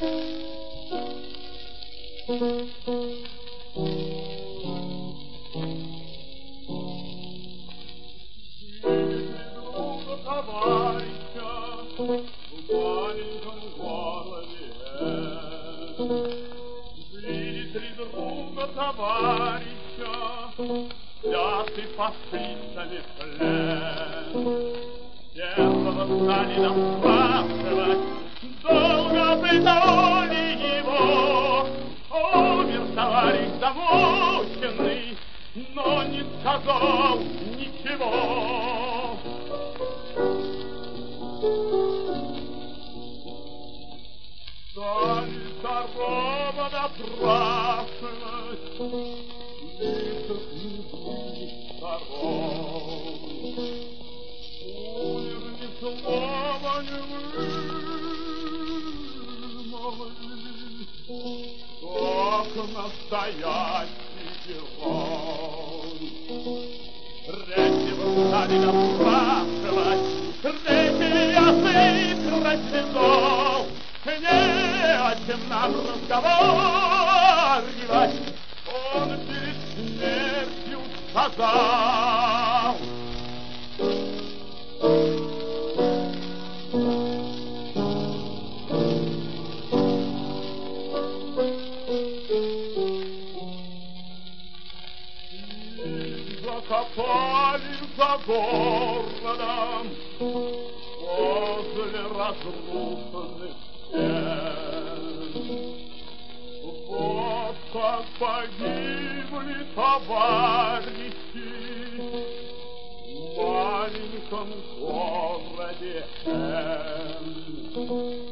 Товарища в маленьком городе. Видите ли друга товарища, взятый пошли плен. Первого стали нам спрашивать, долго притого ли его. Умер товарищ замученный, но не сказал ничего. Стали второго допрашивать, лицах не были сторон. Умер ни слова не вымолвил, как настоящий герой. Третьего стали допрашивать, третий язык развязал. Не о чем нам разговаривать, он перед смертью сказал. И закопали за городом возле разрушенных. Вот как погибли товарищи в маленьком городе Н.